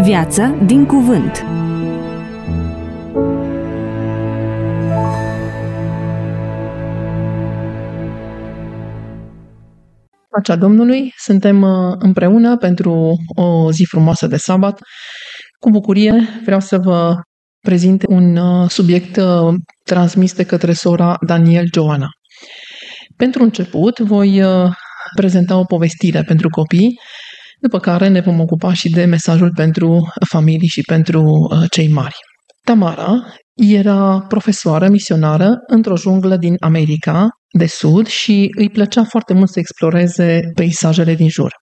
Viață din cuvânt. Pacea Domnului, suntem împreună pentru o zi frumoasă de sabat. Cu bucurie vreau să vă prezint un subiect transmis de către sora Daniel Joana. Pentru început voi prezenta o povestire pentru copii, după care ne vom ocupa și de mesajul pentru familii și pentru cei mari. Tamara era profesoară misionară într-o junglă din America de Sud și îi plăcea foarte mult să exploreze peisajele din jur.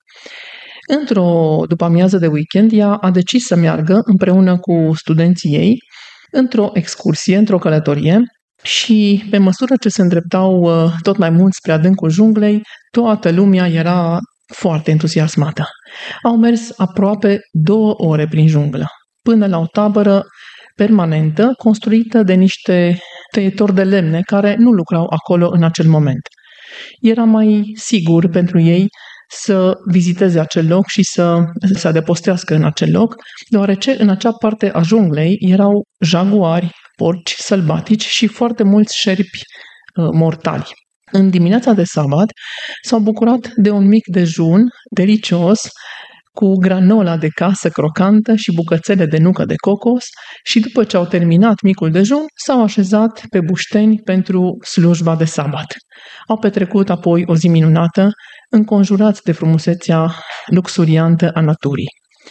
Într-o după-amiază de weekend, ea a decis să meargă împreună cu studenții ei într-o excursie, într-o călătorie și pe măsură ce se îndreptau tot mai mult spre adâncul junglei, toată lumea era foarte entuziasmată. Au mers aproape 2 ore prin junglă, până la o tabără permanentă, construită de niște tăietori de lemne care nu lucrau acolo în acel moment. Era mai sigur pentru ei să viziteze acel loc și să se adăpostească în acel loc, deoarece în acea parte a junglei erau jaguari, porci sălbatici și foarte mulți șerpi mortali. În dimineața de sabat s-au bucurat de un mic dejun delicios cu granola de casă crocantă și bucățele de nucă de cocos și după ce au terminat micul dejun, s-au așezat pe bușteni pentru slujba de sabat. Au petrecut apoi o zi minunată, înconjurați de frumusețea luxuriantă a naturii.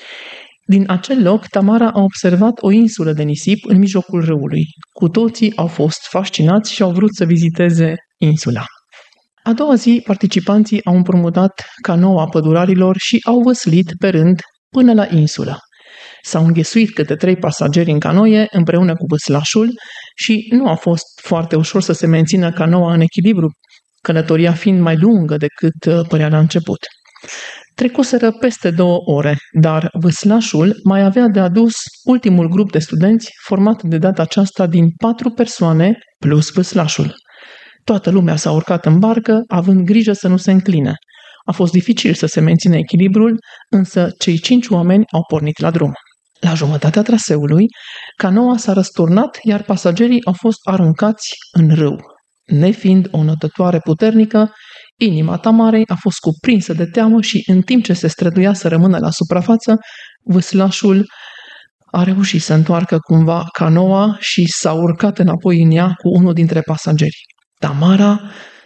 Din acel loc, Tamara a observat o insulă de nisip în mijlocul râului. Cu toții au fost fascinați și au vrut să viziteze insula. A doua zi, participanții au împrumutat canoa pădurarilor și au văslit pe rând până la insulă. S-au înghesuit câte 3 pasageri în canoie împreună cu văslașul și nu a fost foarte ușor să se mențină canoa în echilibru, călătoria fiind mai lungă decât părea la început. Trecuseră peste 2 ore, dar văslașul mai avea de adus ultimul grup de studenți format de data aceasta din 4 persoane plus văslașul. Toată lumea s-a urcat în barcă, având grijă să nu se încline. A fost dificil să se mențină echilibrul, însă cei 5 oameni au pornit la drum. La jumătatea traseului, canoa s-a răsturnat, iar pasagerii au fost aruncați în râu. Nefiind o notătoare puternică, inima Tamarei a fost cuprinsă de teamă și, în timp ce se străduia să rămână la suprafață, văslașul a reușit să întoarcă cumva canoa și s-a urcat înapoi în ea cu unul dintre pasageri. Tamara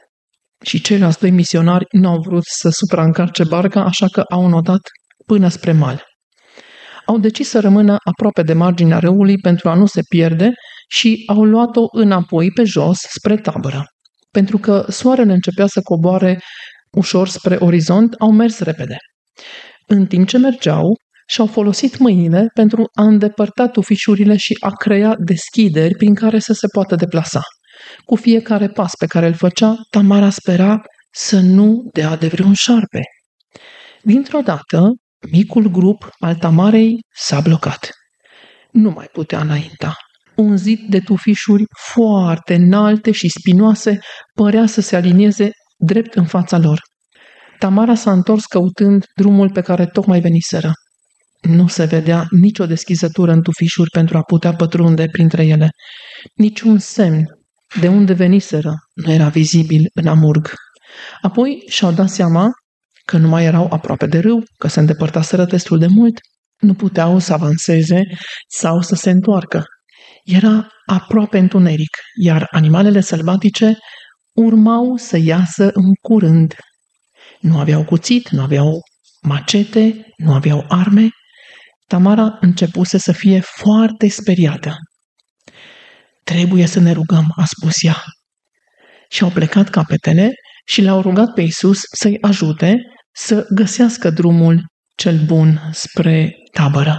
și ceilalți 2 misionari nu au vrut să supraîncarce barca, așa că au notat până spre mal. Au decis să rămână aproape de marginea râului pentru a nu se pierde și au luat-o înapoi pe jos spre tabără. Pentru că soarele începea să coboare ușor spre orizont, au mers repede. În timp ce mergeau, și-au folosit mâinile pentru a îndepărta tufișurile și a crea deschideri prin care să se poată deplasa. Cu fiecare pas pe care îl făcea, Tamara spera să nu dea de vreun șarpe. Dintr-o dată, micul grup al Tamarei s-a blocat. Nu mai putea înainta. Un zid de tufișuri foarte înalte și spinoase părea să se alinieze drept în fața lor. Tamara s-a întors căutând drumul pe care tocmai veniseră. Nu se vedea nicio deschizătură în tufișuri pentru a putea pătrunde printre ele. Niciun semn de unde veniseră nu era vizibil în amurg. Apoi și-au dat seama că nu mai erau aproape de râu, că se îndepărtaseră destul de mult. Nu puteau să avanseze sau să se întoarcă. Era aproape întuneric, iar animalele sălbatice urmau să iasă în curând. Nu aveau cuțit, nu aveau macete, nu aveau arme. Tamara începuse să fie foarte speriată. Trebuie să ne rugăm, a spus ea. Și-au plecat capetele și l-au rugat pe Iisus să-i ajute să găsească drumul cel bun spre tabără.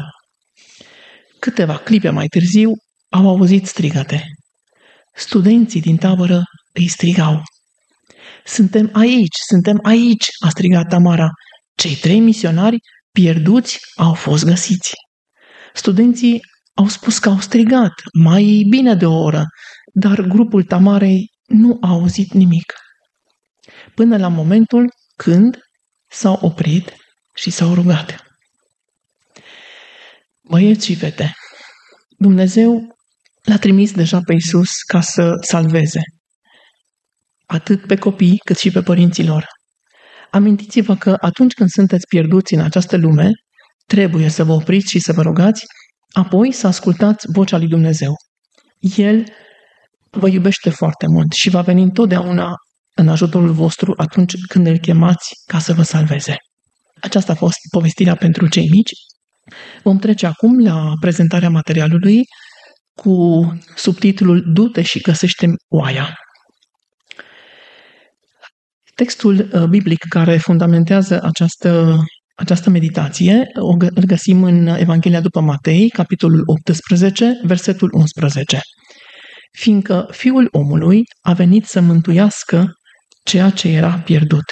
Câteva clipe mai târziu au auzit strigăte. Studenții din tabără îi strigau. Suntem aici, suntem aici, a strigat Tamara. Cei 3 misionari pierduți au fost găsiți. Studenții au spus că au strigat mai bine de 1 oră, dar grupul Tamarei nu a auzit nimic. Până la momentul când s-au oprit și s-au rugat. Băieți și fete, Dumnezeu l-a trimis deja pe Iisus ca să salveze atât pe copii cât și pe părinții lor. Amintiți-vă că atunci când sunteți pierduți în această lume, trebuie să vă opriți și să vă rugați, apoi să ascultați vocea lui Dumnezeu. El vă iubește foarte mult și va veni întotdeauna în ajutorul vostru atunci când îl chemați ca să vă salveze. Aceasta a fost povestirea pentru cei mici. Vom trece acum la prezentarea materialului cu subtitlul Du-te și găsește oaia. Textul biblic care fundamentează această meditație îl găsim în Evanghelia după Matei, capitolul 18, versetul 11. Fiindcă Fiul omului a venit să mântuiască ceea ce era pierdut.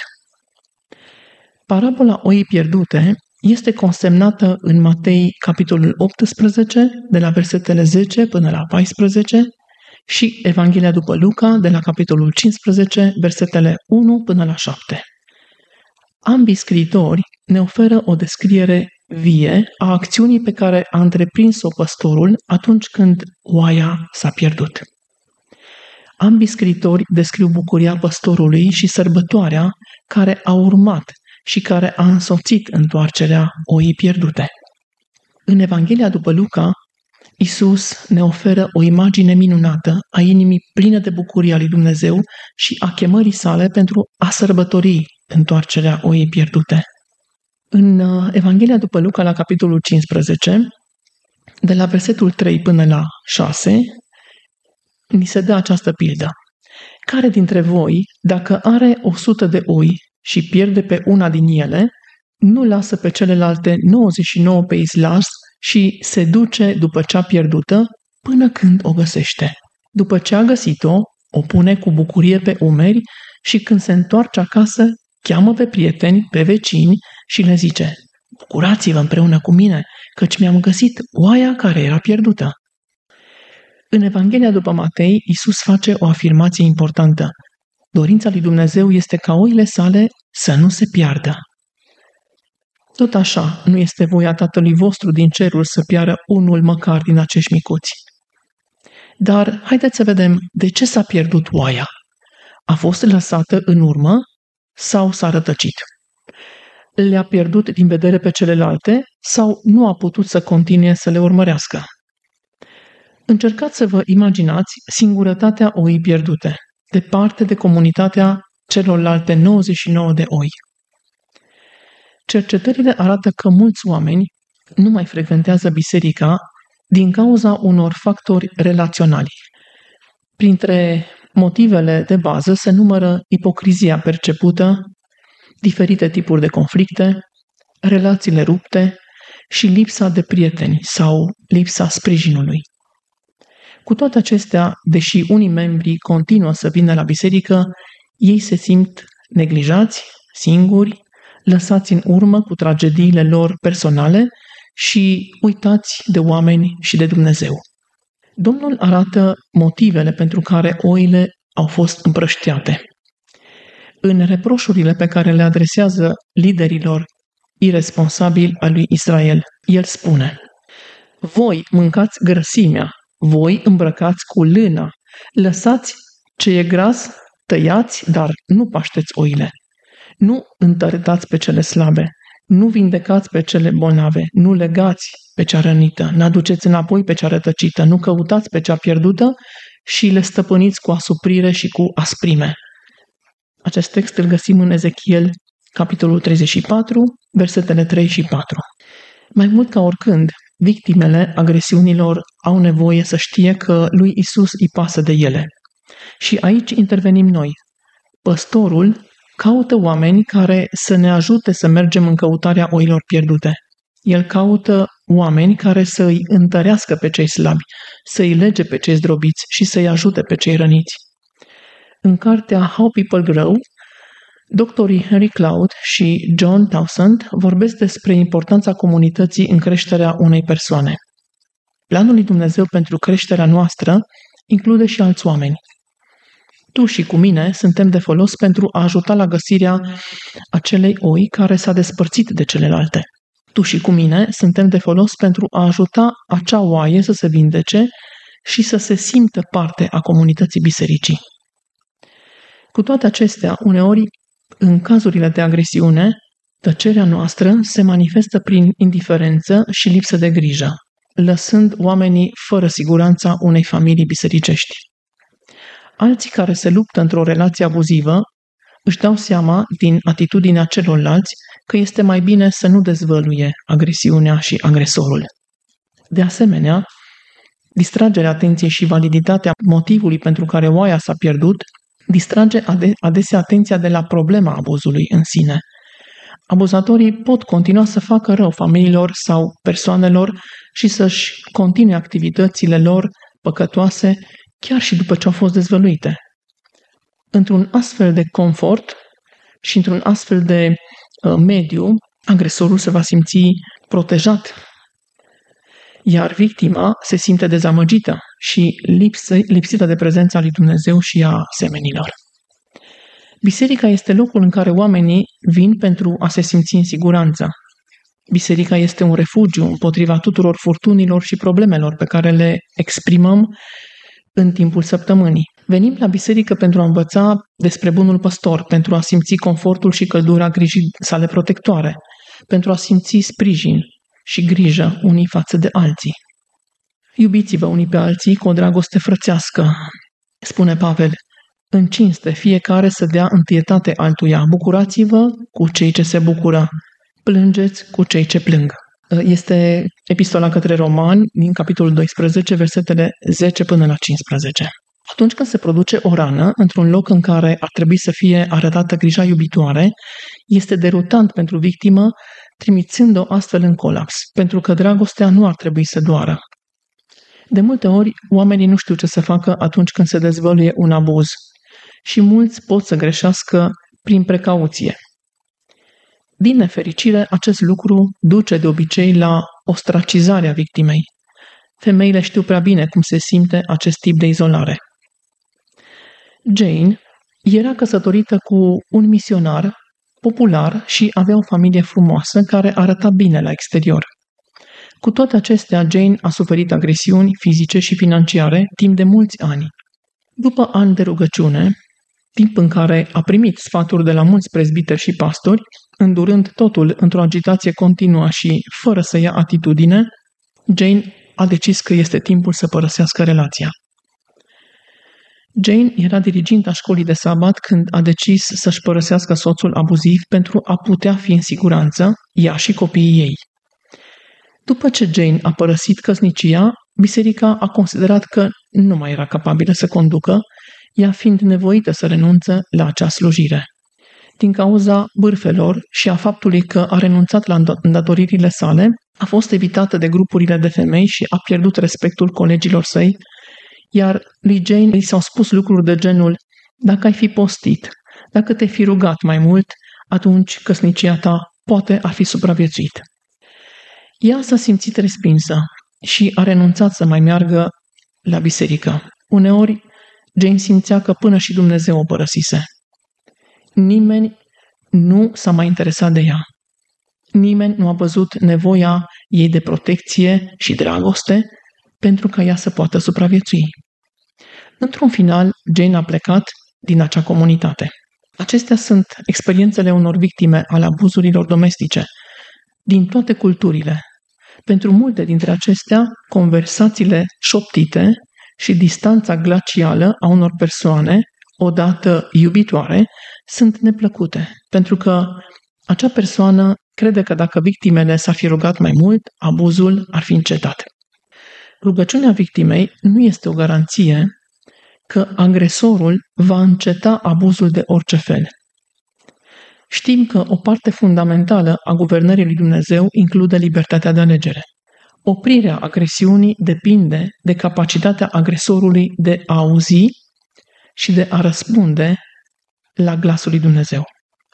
Parabola oii pierdute este consemnată în Matei, capitolul 18, de la versetele 10 până la 14, și Evanghelia după Luca, de la capitolul 15, versetele 1 până la 7. Ambii scriitori ne oferă o descriere vie a acțiunii pe care a întreprins-o păstorul atunci când oaia s-a pierdut. Ambii scriitori descriu bucuria păstorului și sărbătoarea care a urmat și care a însoțit întoarcerea oii pierdute. În Evanghelia după Luca, Iisus ne oferă o imagine minunată a inimii pline de bucurie a lui Dumnezeu și a chemării sale pentru a sărbători întoarcerea oii pierdute. În Evanghelia după Luca, la capitolul 15, de la versetul 3 până la 6, ni se dă această pildă. Care dintre voi, dacă are 100 de oi și pierde pe una din ele, nu lasă pe celelalte 99 pe izlas și se duce după cea pierdută până când o găsește. După ce a găsit-o, o pune cu bucurie pe umeri și când se întoarce acasă, cheamă pe prieteni, pe vecini și le zice: bucurați-vă împreună cu mine, căci mi-am găsit oaia care era pierdută. În Evanghelia după Matei, Iisus face o afirmație importantă. Dorința lui Dumnezeu este ca oile sale să nu se piardă. Tot așa, nu este voia Tatălui vostru din cerul să piară unul măcar din acești micuți. Dar haideți să vedem de ce s-a pierdut oaia. A fost lăsată în urmă sau s-a rătăcit? Le-a pierdut din vedere pe celelalte sau nu a putut să continue să le urmărească? Încercați să vă imaginați singurătatea oii pierdute, departe de comunitatea celorlalte 99 de oi. Cercetările arată că mulți oameni nu mai frecventează biserica din cauza unor factori relaționali. Printre motivele de bază se numără ipocrizia percepută, diferite tipuri de conflicte, relațiile rupte și lipsa de prieteni sau lipsa sprijinului. Cu toate acestea, deși unii membri continuă să vină la biserică, ei se simt neglijați, singuri, lăsați în urmă cu tragediile lor personale și uitați de oameni și de Dumnezeu. Domnul arată motivele pentru care oile au fost împrăștiate. În reproșurile pe care le adresează liderilor irresponsabili al lui Israel, el spune: voi mâncați grăsimea, voi îmbrăcați cu lână, lăsați ce e gras, tăiați, dar nu pașteți oile. Nu întăretați pe cele slabe, nu vindecați pe cele bolnave, nu legați pe cea rănită, n-aduceți înapoi pe cea rătăcită, nu căutați pe cea pierdută și le stăpâniți cu asuprire și cu asprime. Acest text îl găsim în Ezechiel, capitolul 34, versetele 3 și 4. Mai mult ca oricând, victimele agresiunilor au nevoie să știe că lui Isus îi pasă de ele. Și aici intervenim noi. Păstorul caută oameni care să ne ajute să mergem în căutarea oilor pierdute. El caută oameni care să îi întărească pe cei slabi, să îi lege pe cei zdrobiți și să îi ajute pe cei răniți. În cartea How People Grow, doctorii Henry Cloud și John Townsend vorbesc despre importanța comunității în creșterea unei persoane. Planul lui Dumnezeu pentru creșterea noastră include și alți oameni. Tu și cu mine suntem de folos pentru a ajuta la găsirea acelei oi care s-a despărțit de celelalte. Tu și cu mine suntem de folos pentru a ajuta acea oaie să se vindece și să se simtă parte a comunității bisericii. Cu toate acestea, uneori, în cazurile de agresiune, tăcerea noastră se manifestă prin indiferență și lipsă de grijă, lăsând oamenii fără siguranța unei familii bisericești. Alții care se luptă într-o relație abuzivă își dau seama din atitudinea celorlalți că este mai bine să nu dezvăluie agresiunea și agresorul. De asemenea, distragerea atenției și validitatea motivului pentru care oaia s-a pierdut distrage adesea atenția de la problema abuzului în sine. Abuzatorii pot continua să facă rău familiilor sau persoanelor și să-și continue activitățile lor păcătoase chiar și după ce au fost dezvăluite. Într-un astfel de confort și într-un astfel de mediu, agresorul se va simți protejat, iar victima se simte dezamăgită și lipsită de prezența lui Dumnezeu și a semenilor. Biserica este locul în care oamenii vin pentru a se simți în siguranță. Biserica este un refugiu împotriva tuturor furtunilor și problemelor pe care le exprimăm în timpul săptămânii. Venim la biserică pentru a învăța despre bunul păstor, pentru a simți confortul și căldura grijii sale protectoare, pentru a simți sprijin și grijă unii față de alții. Iubiți-vă unii pe alții cu o dragoste frățească, spune Pavel. În cinste, fiecare să dea întâietate altuia. Bucurați-vă cu cei ce se bucură. Plângeți cu cei ce plâng. Este epistola către Romani, din capitolul 12, versetele 10 până la 15. Atunci când se produce o rană într-un loc în care ar trebui să fie arătată grija iubitoare, este derutant pentru victimă, trimițând-o astfel în colaps, pentru că dragostea nu ar trebui să doară. De multe ori, oamenii nu știu ce să facă atunci când se dezvăluie un abuz și mulți pot să greșească prin precauție. Din nefericire, acest lucru duce de obicei la ostracizarea victimei. Femeile știu prea bine cum se simte acest tip de izolare. Jane era căsătorită cu un misionar popular și avea o familie frumoasă care arăta bine la exterior. Cu toate acestea, Jane a suferit agresiuni fizice și financiare timp de mulți ani. După ani de rugăciune, timp în care a primit sfaturi de la mulți prezbiteri și pastori, îndurând totul într-o agitație continuă și fără să ia atitudine, Jane a decis că este timpul să părăsească relația. Jane era diriginta școlii de sabat când a decis să-și părăsească soțul abuziv pentru a putea fi în siguranță, ea și copiii ei. După ce Jane a părăsit căsnicia, biserica a considerat că nu mai era capabilă să conducă, ea fiind nevoită să renunțe la acea slujire. Din cauza bârfelor și a faptului că a renunțat la îndatoririle sale, a fost evitată de grupurile de femei și a pierdut respectul colegilor săi, iar lui Jane îi s-au spus lucruri de genul: dacă ai fi postit, dacă te-ai fi rugat mai mult, atunci căsnicia ta poate ar fi supraviețuit. Ea s-a simțit respinsă și a renunțat să mai meargă la biserică. Uneori, Jane simțea că până și Dumnezeu o părăsise. Nimeni nu s-a mai interesat de ea. Nimeni nu a văzut nevoia ei de protecție și dragoste pentru ca ea să poată supraviețui. Într-un final, Jane a plecat din acea comunitate. Acestea sunt experiențele unor victime ale abuzurilor domestice din toate culturile. Pentru multe dintre acestea, conversațiile șoptite și distanța glacială a unor persoane, odată iubitoare, sunt neplăcute, pentru că acea persoană crede că dacă victimele s-ar fi rugat mai mult, abuzul ar fi încetat. Rugăciunea victimei nu este o garanție că agresorul va înceta abuzul de orice fel. Știm că o parte fundamentală a guvernării lui Dumnezeu include libertatea de alegere. Oprirea agresiunii depinde de capacitatea agresorului de a auzi și de a răspunde la glasul lui Dumnezeu.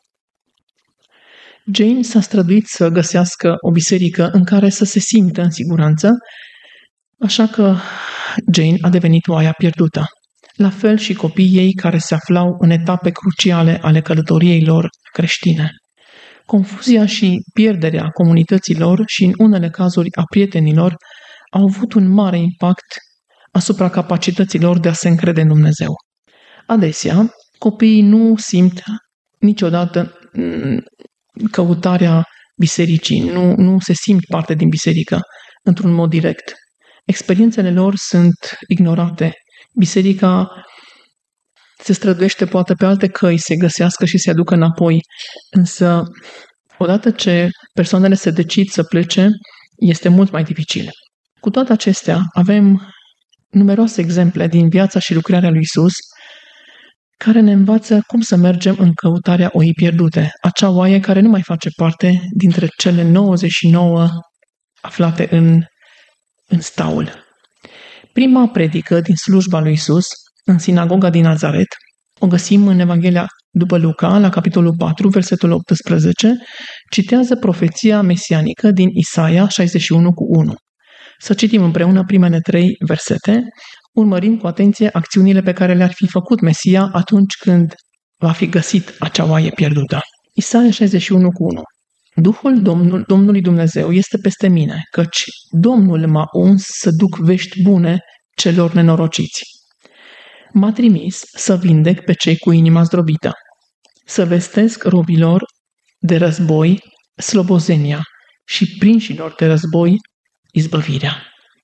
Jane s-a străduit să găsească o biserică în care să se simtă în siguranță, așa că Jane a devenit oaia pierdută. La fel și copiii ei care se aflau în etape cruciale ale călătoriei lor creștine. Confuzia și pierderea comunităților și, în unele cazuri, a prietenilor au avut un mare impact asupra capacităților de a se încrede în Dumnezeu. Adesea, copiii nu simt niciodată căutarea bisericii, nu se simt parte din biserică într-un mod direct. Experiențele lor sunt ignorate. Biserica se străduiește poate pe alte căi să găsească și să-i aducă înapoi, însă odată ce persoanele se decid să plece, este mult mai dificil. Cu toate acestea, avem numeroase exemple din viața și lucrarea lui Isus care ne învață cum să mergem în căutarea oii pierdute, acea oaie care nu mai face parte dintre cele 99 aflate în staul. Prima predică din slujba lui Isus în sinagoga din Nazaret o găsim în Evanghelia după Luca, la capitolul 4, versetul 18, citează profeția mesianică din Isaia 61:1. Să citim împreună primele 3 versete, urmărind cu atenție acțiunile pe care le-ar fi făcut Mesia atunci când va fi găsit acea oaie pierdută. Isaia 61:1. Duhul Domnului Dumnezeu este peste mine, căci Domnul m-a uns să duc vești bune celor nenorociți. M-a trimis să vindec pe cei cu inima zdrobită, să vestesc robilor de război slobozenia și prinșilor de război izbăvirea.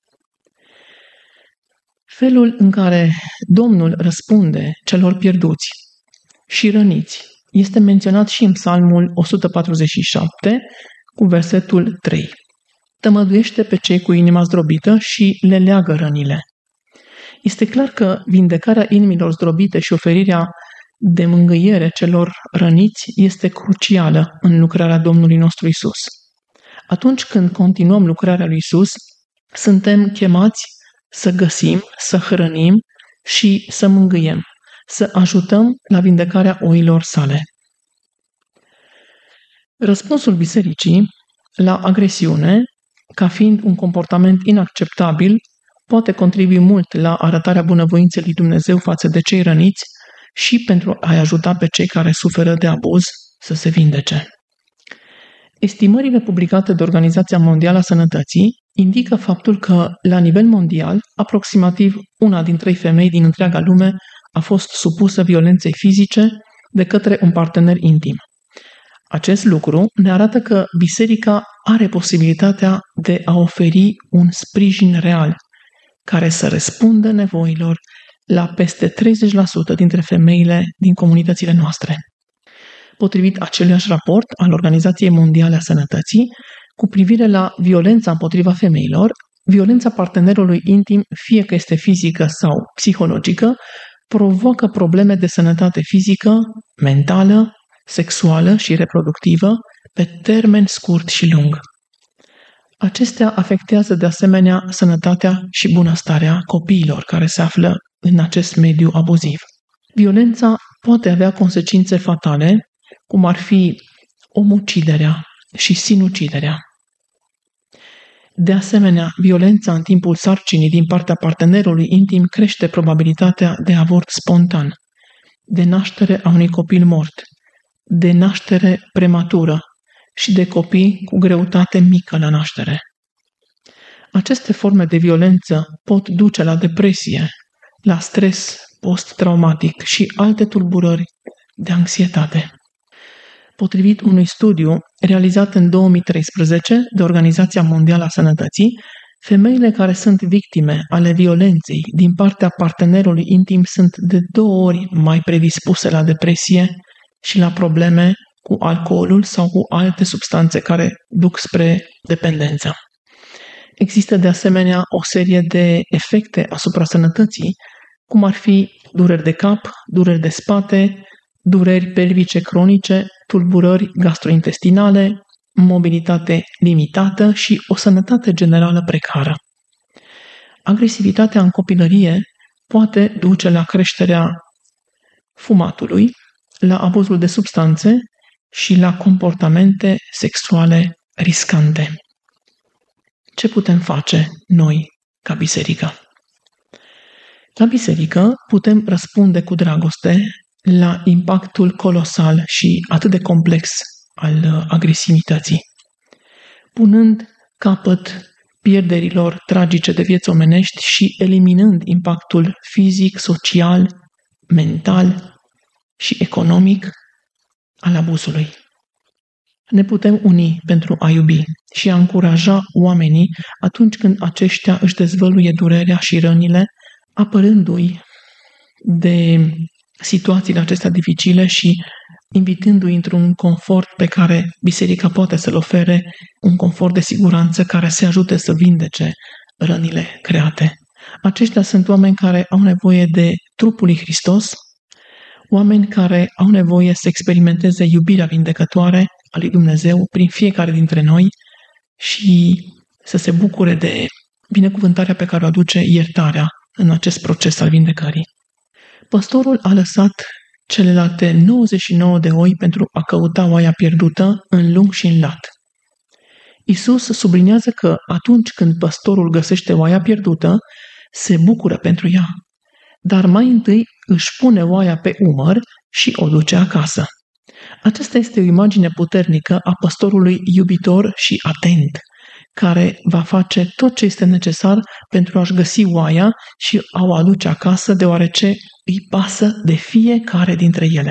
Felul în care Domnul răspunde celor pierduți și răniți este menționat și în Psalmul 147 cu versetul 3. Tămăduiește pe cei cu inima zdrobită și le leagă rănile. Este clar că vindecarea inimilor zdrobite și oferirea de mângâiere celor răniți este crucială în lucrarea Domnului nostru Isus. Atunci când continuăm lucrarea lui Isus, suntem chemați să găsim, să hrănim și să mângâiem, să ajutăm la vindecarea oilor sale. Răspunsul bisericii la agresiune, ca fiind un comportament inacceptabil, poate contribui mult la arătarea bunăvoinței lui Dumnezeu față de cei răniți și pentru a-i ajuta pe cei care suferă de abuz să se vindece. Estimările publicate de Organizația Mondială a Sănătății indică faptul că, la nivel mondial, aproximativ 1 din 3 femei din întreaga lume a fost supusă violenței fizice de către un partener intim. Acest lucru ne arată că biserica are posibilitatea de a oferi un sprijin real care să răspundă nevoilor la peste 30% dintre femeile din comunitățile noastre. Potrivit aceluiași raport al Organizației Mondiale a Sănătății, cu privire la violența împotriva femeilor, violența partenerului intim, fie că este fizică sau psihologică, provoacă probleme de sănătate fizică, mentală, sexuală și reproductivă pe termen scurt și lung. Acestea afectează de asemenea sănătatea și bunăstarea copiilor care se află în acest mediu abuziv. Violența poate avea consecințe fatale, cum ar fi omuciderea și sinuciderea. De asemenea, violența în timpul sarcinii din partea partenerului intim crește probabilitatea de avort spontan, de naștere a unui copil mort, de naștere prematură și de copii cu greutate mică la naștere. Aceste forme de violență pot duce la depresie, la stres post-traumatic și alte tulburări de anxietate. Potrivit unui studiu realizat în 2013 de Organizația Mondială a Sănătății, femeile care sunt victime ale violenței din partea partenerului intim sunt de 2 ori mai predispuse la depresie și la probleme cu alcoolul sau cu alte substanțe care duc spre dependență. Există de asemenea o serie de efecte asupra sănătății, cum ar fi dureri de cap, dureri de spate, dureri pelvice cronice, tulburări gastrointestinale, mobilitate limitată și o sănătate generală precară. Agresivitatea în copilărie poate duce la creșterea fumatului, la abuzul de substanțe și la comportamente sexuale riscante. Ce putem face noi ca biserică? La biserică putem răspunde cu dragoste la impactul colosal și atât de complex al agresivității, punând capăt pierderilor tragice de vieți omenești și eliminând impactul fizic, social, mental și economic al abuzului. Ne putem uni pentru a iubi și a încuraja oamenii atunci când aceștia își dezvăluie durerea și rănile, apărându-i de situațiile acestea dificile și invitându-i într-un confort pe care biserica poate să-l ofere, un confort de siguranță care să ajute să vindece rănile create. Aceștia sunt oameni care au nevoie de trupul lui Hristos, oameni care au nevoie să experimenteze iubirea vindecătoare a lui Dumnezeu prin fiecare dintre noi și să se bucure de binecuvântarea pe care o aduce iertarea în acest proces al vindecării. Păstorul a lăsat celelalte 99 de oi pentru a căuta oaia pierdută în lung și în lat. Iisus subliniază că atunci când păstorul găsește oaia pierdută, se bucură pentru ea, dar mai întâi își pune oaia pe umăr și o duce acasă. Aceasta este o imagine puternică a păstorului iubitor și atent, care va face tot ce este necesar pentru a-și găsi oaia și a o aduce acasă, deoarece îi pasă de fiecare dintre ele.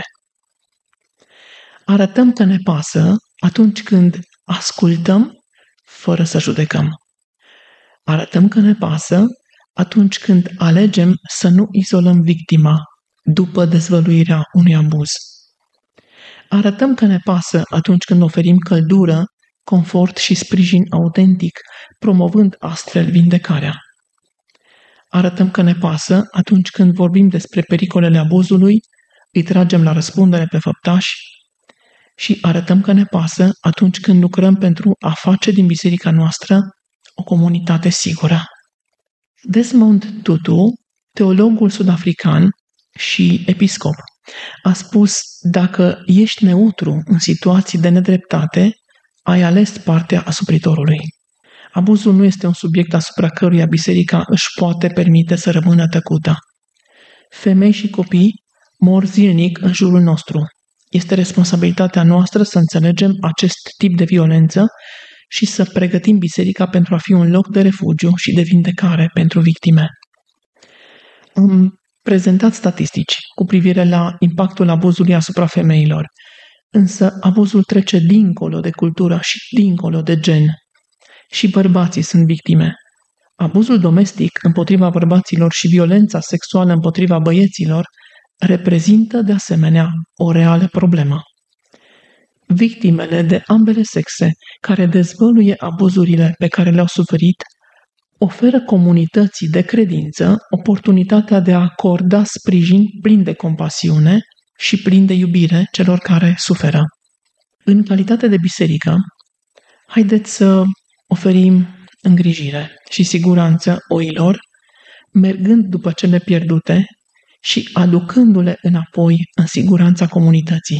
Arătăm că ne pasă atunci când ascultăm fără să judecăm. Arătăm că ne pasă atunci când alegem să nu izolăm victima după dezvăluirea unui abuz. Arătăm că ne pasă atunci când oferim căldură, confort și sprijin autentic, promovând astfel vindecarea. Arătăm că ne pasă atunci când vorbim despre pericolele abuzului, îi tragem la răspundere pe făptași și arătăm că ne pasă atunci când lucrăm pentru a face din biserica noastră o comunitate sigură. Desmond Tutu, teologul sud-african și episcop, a spus: dacă ești neutru în situații de nedreptate, ai ales partea asupritorului. Abuzul nu este un subiect asupra căruia biserica își poate permite să rămână tăcută. Femei și copii mor zilnic în jurul nostru. Este responsabilitatea noastră să înțelegem acest tip de violență și să pregătim biserica pentru a fi un loc de refugiu și de vindecare pentru victime. Am prezentat statistici cu privire la impactul abuzului asupra femeilor, însă abuzul trece dincolo de cultură și dincolo de gen. Și bărbații sunt victime. Abuzul domestic împotriva bărbaților și violența sexuală împotriva băieților reprezintă de asemenea o reală problemă. Victimele de ambele sexe care dezvăluie abuzurile pe care le-au suferit oferă comunității de credință oportunitatea de a acorda sprijin plin de compasiune și plin de iubire celor care suferă. În calitate de biserică, haideți să oferim îngrijire și siguranță oilor, mergând după cele pierdute și aducându-le înapoi în siguranța comunității.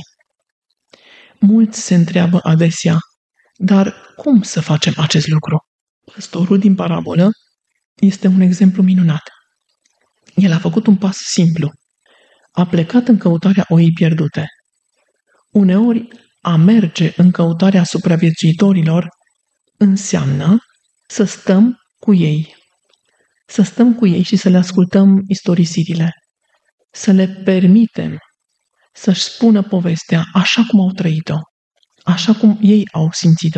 Mulți se întreabă adesea: dar cum să facem acest lucru? Păstorul din parabolă este un exemplu minunat. El a făcut un pas simplu. A plecat în căutarea oii pierdute. Uneori, a merge în căutarea supraviețuitorilor înseamnă să stăm cu ei. Să stăm cu ei și să le ascultăm istorisirile. Să le permitem să-și spună povestea așa cum au trăit-o, așa cum ei au simțit-o.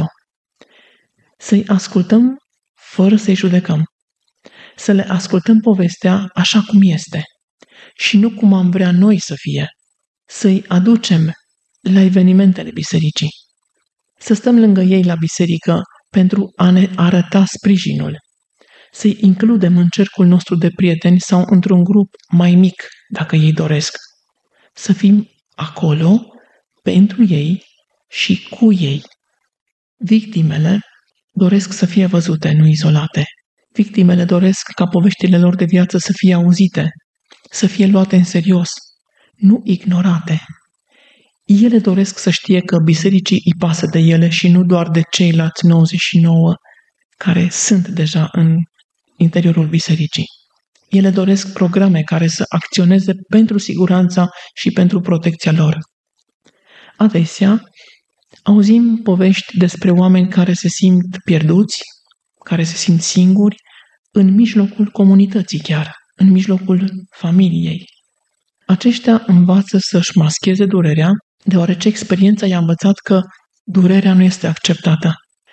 Să-i ascultăm fără să-i judecăm. Să le ascultăm povestea așa cum este și nu cum am vrea noi să fie. Să-i aducem la evenimentele bisericii. Să stăm lângă ei la biserică pentru a ne arăta sprijinul. Să-i includem în cercul nostru de prieteni sau într-un grup mai mic, dacă ei doresc. Să fim acolo pentru ei și cu ei. Victimele doresc să fie văzute, nu izolate. Victimele doresc ca poveștile lor de viață să fie auzite, să fie luate în serios, nu ignorate. Ele doresc să știe că bisericii îi pasă de ele și nu doar de ceilalți 99 care sunt deja în interiorul bisericii. Ele doresc programe care să acționeze pentru siguranța și pentru protecția lor. Adesea, Auzim povești despre oameni care se simt pierduți, care se simt singuri, în mijlocul comunității chiar, în mijlocul familiei. Aceștia învață să-și mascheze durerea, deoarece experiența i-a învățat că durerea nu este acceptată.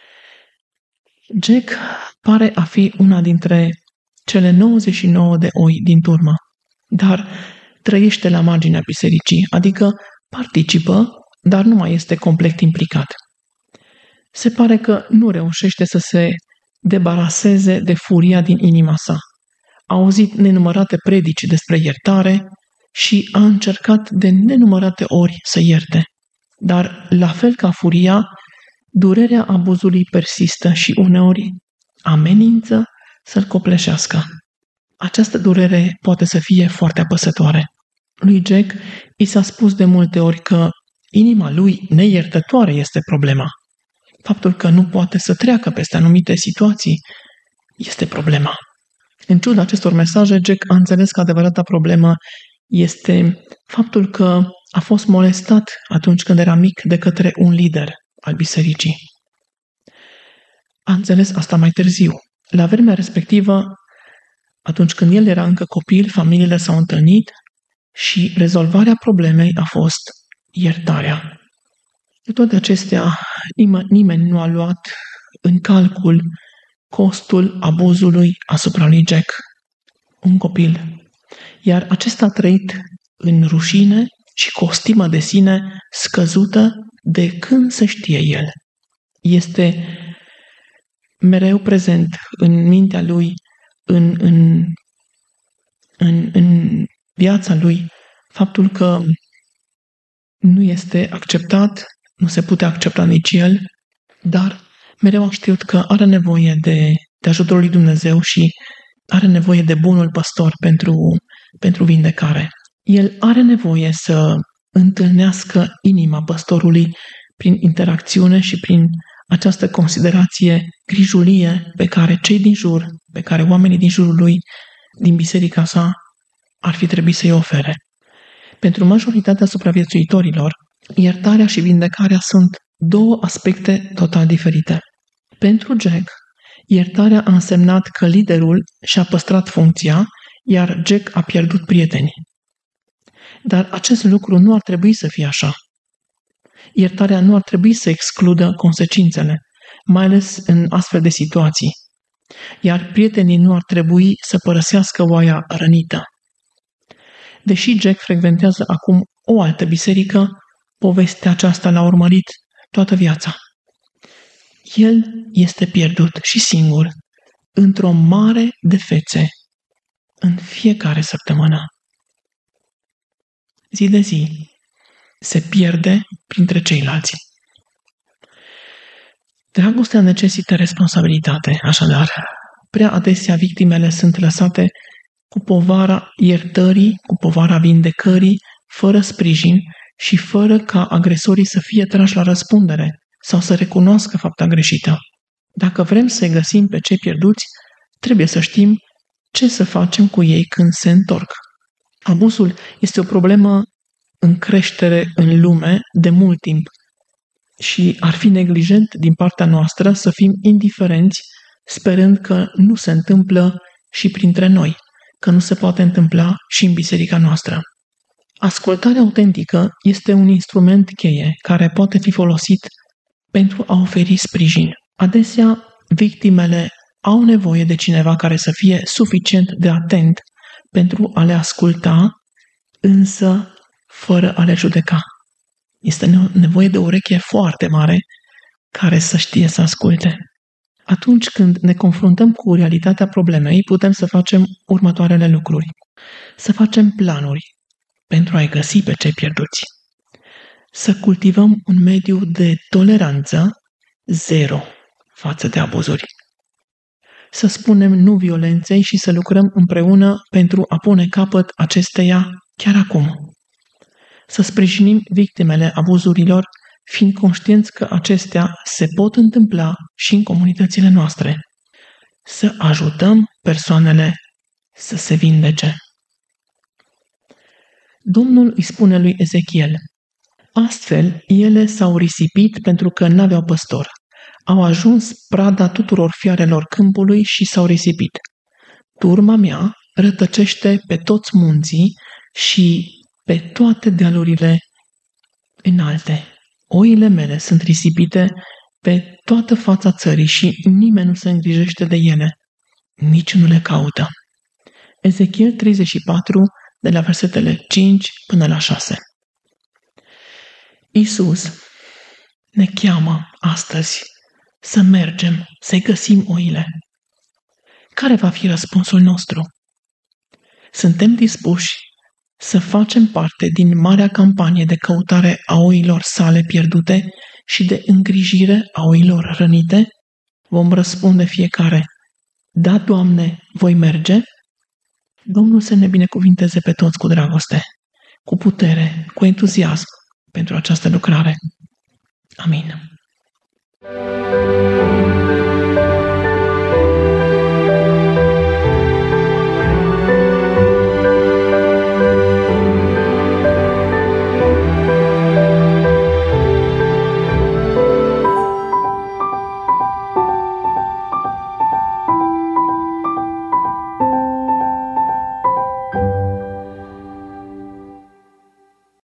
Jack pare a fi una dintre cele 99 de oi din turmă, dar trăiește la marginea bisericii, adică participă, dar nu mai este complet implicat. Se pare că nu reușește să se debaraseze de furia din inima sa. A auzit nenumărate predici despre iertare și a încercat de nenumărate ori să ierte. Dar, la fel ca furia, durerea abuzului persistă și uneori amenință să-l copleșească. Această durere poate să fie foarte apăsătoare. Lui Jack i s-a spus de multe ori că inima lui neiertătoare este problema. Faptul că nu poate să treacă peste anumite situații este problema. În ciuda acestor mesaje, Jack a înțeles că adevărata problemă este faptul că a fost molestat atunci când era mic de către un lider al bisericii. A înțeles asta mai târziu. La vremea respectivă, atunci când el era încă copil, familiile s-au întâlnit și rezolvarea problemei a fost iertarea. Cu toate acestea, nimeni nu a luat în calcul costul abuzului asupra lui Jack, un copil. Iar acesta a trăit în rușine și cu o stimă de sine scăzută de când se știe el. Este mereu prezent în mintea lui, în viața lui, faptul că nu este acceptat, nu se putea accepta nici el, dar mereu a știut că are nevoie de ajutorul lui Dumnezeu și are nevoie de bunul păstor pentru vindecare. El are nevoie să întâlnească inima păstorului prin interacțiune și prin această considerație grijulie pe care cei din jur, pe care oamenii din jurul lui, din biserica sa, ar fi trebuit să-i ofere. Pentru majoritatea supraviețuitorilor, iertarea și vindecarea sunt două aspecte total diferite. Pentru Jack, iertarea a însemnat că liderul și-a păstrat funcția, iar Jack a pierdut prieteni. Dar acest lucru nu ar trebui să fie așa. Iertarea nu ar trebui să excludă consecințele, mai ales în astfel de situații. Iar prietenii nu ar trebui să părăsească oaia rănită. Deși Jack frecventează acum o altă biserică, povestea aceasta l-a urmărit toată viața. El este pierdut și singur, într-o mare de fețe, în fiecare săptămână. Zi de zi, se pierde printre ceilalți. Dragostea necesită responsabilitate, așadar. Prea adesea victimele sunt lăsate cu povara iertării, cu povara vindecării, fără sprijin și fără ca agresorii să fie trași la răspundere sau să recunoască fapta greșită. Dacă vrem să-i găsim pe cei pierduți, trebuie să știm ce să facem cu ei când se întorc. Abuzul este o problemă în creștere în lume de mult timp și ar fi neglijent din partea noastră să fim indiferenți sperând că nu se întâmplă și printre noi, că nu se poate întâmpla și în biserica noastră. Ascultarea autentică este un instrument cheie care poate fi folosit pentru a oferi sprijin. Adesea, victimele au nevoie de cineva care să fie suficient de atent pentru a le asculta, însă fără a le judeca. Este nevoie de o ureche foarte mare care să știe să asculte. Atunci când ne confruntăm cu realitatea problemei, putem să facem următoarele lucruri. Să facem planuri pentru a-i găsi pe cei pierduți. Să cultivăm un mediu de toleranță zero față de abuzuri. Să spunem nu violenței și să lucrăm împreună pentru a pune capăt acesteia chiar acum. Să sprijinim victimele abuzurilor, fiind conștienți că acestea se pot întâmpla și în comunitățile noastre. Să ajutăm persoanele să se vindece. Domnul îi spune lui Ezechiel: Astfel, ele s-au risipit pentru că n-aveau păstor. Au ajuns prada tuturor fiarelor câmpului și s-au risipit. Turma mea rătăcește pe toți munții și pe toate dealurile înalte. Oile mele sunt risipite pe toată fața țării și nimeni nu se îngrijește de ele. Nici nu le caută. Ezechiel 34, de la versetele 5 până la 6. Iisus ne cheamă astăzi să mergem, să-i găsim oile. Care va fi răspunsul nostru? Suntem dispuși să facem parte din marea campanie de căutare a oilor sale pierdute și de îngrijire a oilor rănite? Vom răspunde fiecare: da, Doamne, voi merge? Domnul să ne binecuvinteze pe toți cu dragoste, cu putere, cu entuziasm pentru această lucrare. Amin.